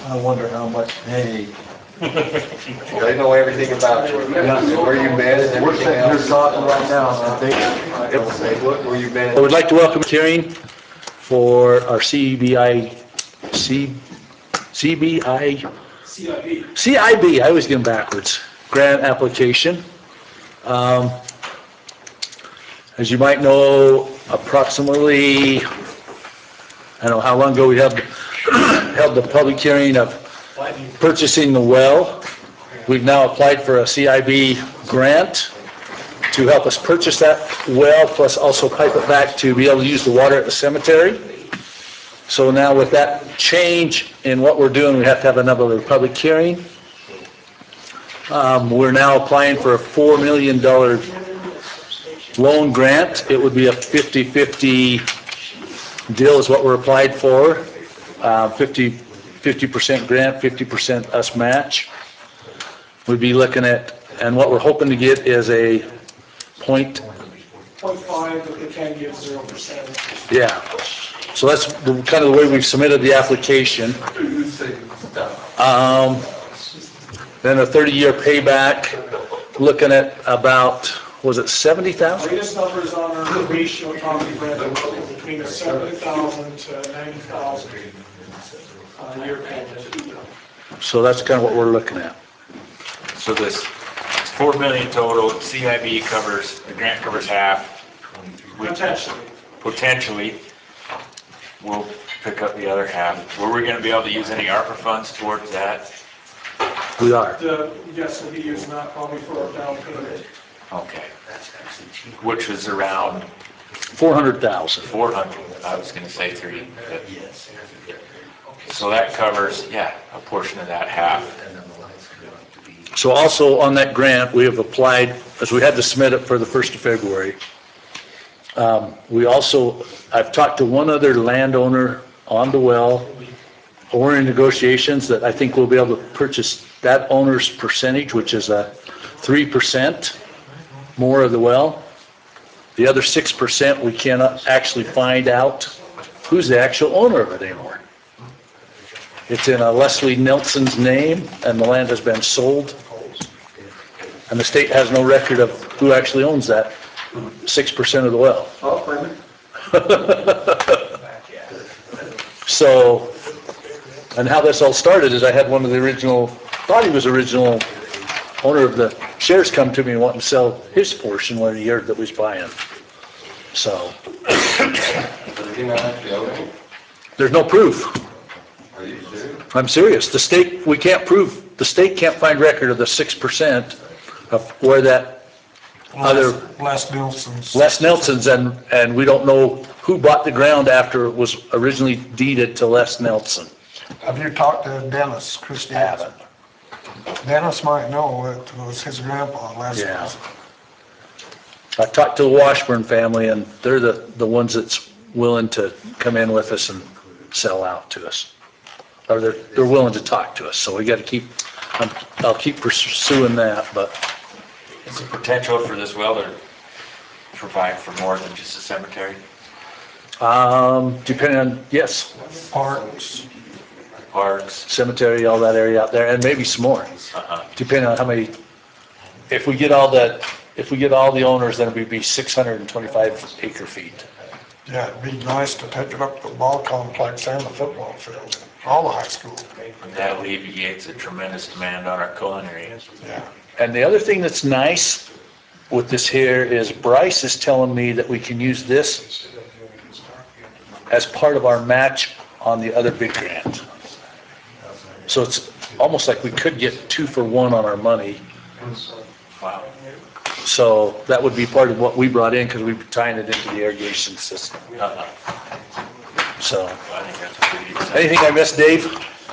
I wonder how much, hey. They know everything about you. Where you've been and We're everything sitting here else. talking right now, so They'll say, look where you've been. I would like to welcome hearing for our CIB, I always get them backwards, grant application. As you might know, approximately, I don't know how long ago we held the public hearing of purchasing the well. We've now applied for a CIB grant to help us purchase that well, plus also pipe it back to be able to use the water at the cemetery. So now with that change in what we're doing, we have to have another public hearing. We're now applying for a $4 million loan grant. It would be a 50-50 deal is what we're applied for. 50% grant, 50% us match. We'd be looking at, and what we're hoping to get is a 0.5, but they can give 0%. yeah. So that's kind of the way we've submitted the application. Then a 30-year payback, looking at about, was it 70,000? Latest numbers on our ratio property rent are between 70,000 to 90,000 year payment. So that's kind of what we're looking at. So this $4 million total, CIB covers, the grant covers half. Potentially, we'll pick up the other half. Were we going to be able to use any ARPA funds towards that? We are. Yes, we'll be using that probably for our down payment. Okay. Which was around 400,000. 400. I was going to say 3. But so that covers, yeah, a portion of that half. So also on that grant, we have applied, as we had to submit it for the 1st of February. I've talked to one other landowner on the well. We're in negotiations that I think we'll be able to purchase that owner's percentage, which is a 3% more of the well. The other 6%, we cannot actually find out who's the actual owner of it anymore. It's in a Leslie Nelson's name, and the land has been sold. And the state has no record of who actually owns that 6% of the well. So, and how this all started is I had one of the thought he was original owner of the shares come to me and wanting to sell his portion when he heard that we was buying. So, there's no proof. Are you serious? I'm serious. The state can't find record of the 6% of where that other Les Nelson's. Les Nelson's, and we don't know who bought the ground after it was originally deeded to Les Nelson. Have you talked to Dennis Christie? I haven't. Dennis might know it was his grandpa last Yeah. I talked to the Washburn family, and they're the ones that's willing to come in with us and sell out to us. Or they're willing to talk to us, so we got to I'll keep pursuing that, but. Is the potential for this well to provide for more than just a cemetery? Depending on, yes, Parks. cemetery, all that area out there, and maybe some more. Depending on how many, if we get all the owners, then it would be 625 acre feet. Yeah, it'd be nice to take it up the ball complex and the football field, all the high school. And that alleviates a tremendous demand on our culinary. Yeah. And the other thing that's nice with this here is Bryce is telling me that we can use this as part of our match on the other big grant. So it's almost like we could get 2 for 1 on our money. Wow. So that would be part of what we brought in because we've been tying it into the irrigation system. So, I think that's pretty exciting. anything I missed, Dave?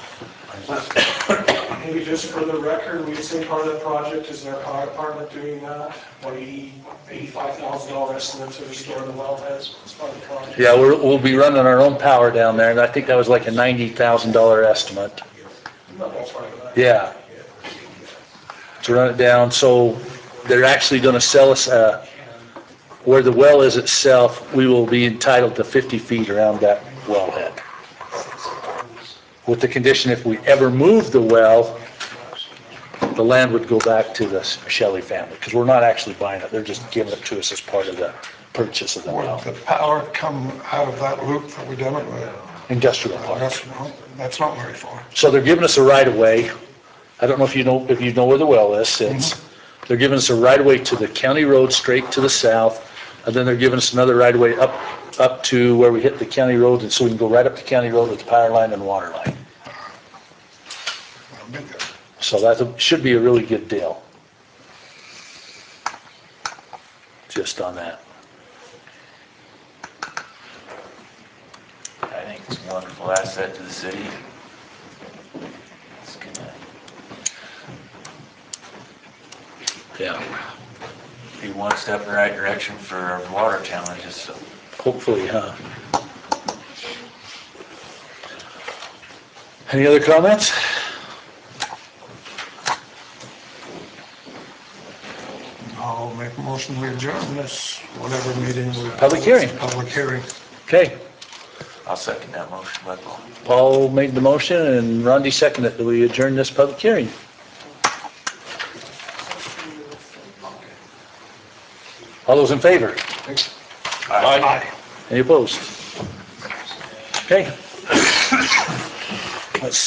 Maybe just for the record, we'd say part of the project is our power department doing that. $85,000 estimate to restore the wellheads as part of the project. Yeah, we'll be running our own power down there, and I think that was like a $90,000 estimate. Yeah. To run it down, so they're actually going to sell us where the well is itself. We will be entitled to 50 feet around that wellhead. with the condition if we ever move the well, the land would go back to the Shelley family, because we're not actually buying it, they're just giving it to us as part of the purchase of the well. Would the power come out of that loop that we done it with? Industrial park. That's not very far. So they're giving us a right of way. I don't know if you know where the well is. They're giving us a right of way to the county road straight to the south, and then they're giving us another right of way up to where we hit the county road, and so we can go right up to county road with the power line and water line. That'll be good. So that should be a really good deal. Just on that. I think it's a wonderful asset to the city. It's gonna Yeah, be one step in the right direction for our water challenges, so. hopefully, huh? Any other comments? I'll make a motion we adjourn this, whatever meeting we. Public hearing. Public hearing. Okay, I'll second that motion, Bud. Paul made the motion and Rondi seconded it. Do we adjourn this public hearing? All those in favor? Aye. Any opposed? Okay. Let's